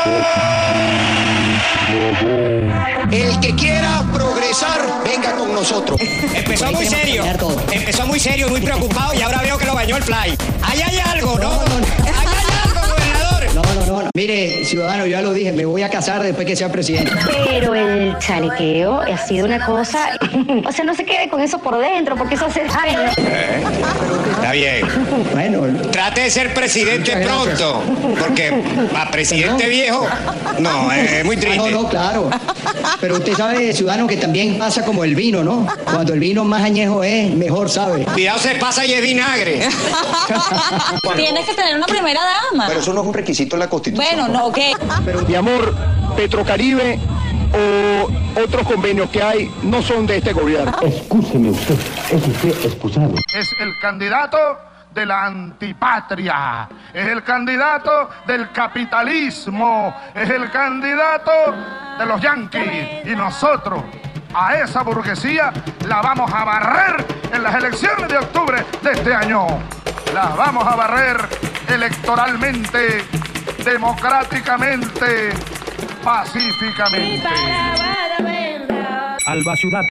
El que quiera progresar, venga con nosotros. Empezó muy serio, muy preocupado, y ahora veo que lo bañó el fly. Ahí hay algo, ¿no? Ahí hay algo, gobernador. No. Mire, ciudadano, ya lo dije, me voy a casar después que sea presidente. Pero el chalequeo ha sido una cosa... O sea, no se quede con eso por dentro, porque eso hace daño. Está bien. Bueno, Trate de ser presidente pronto, porque a presidente viejo, no, es muy triste. no, claro. Pero usted sabe, ciudadano, que también pasa como el vino, ¿no? Cuando el vino más añejo es, mejor sabe. Cuidado, se pasa y es vinagre. Tienes que tener una primera dama. Pero eso no es un requisito en la Constitución. Bueno, no, ok. Pero mi amor, Petrocaribe o otros convenios que hay no son de este gobierno. Excúseme usted, es usted excusado. Es el candidato de la antipatria, es el candidato del capitalismo, es el candidato de los yanquis, y nosotros a esa burguesía la vamos a barrer en las elecciones de octubre de este año. La vamos a barrer electoralmente, democráticamente, pacíficamente. Alba Ciudad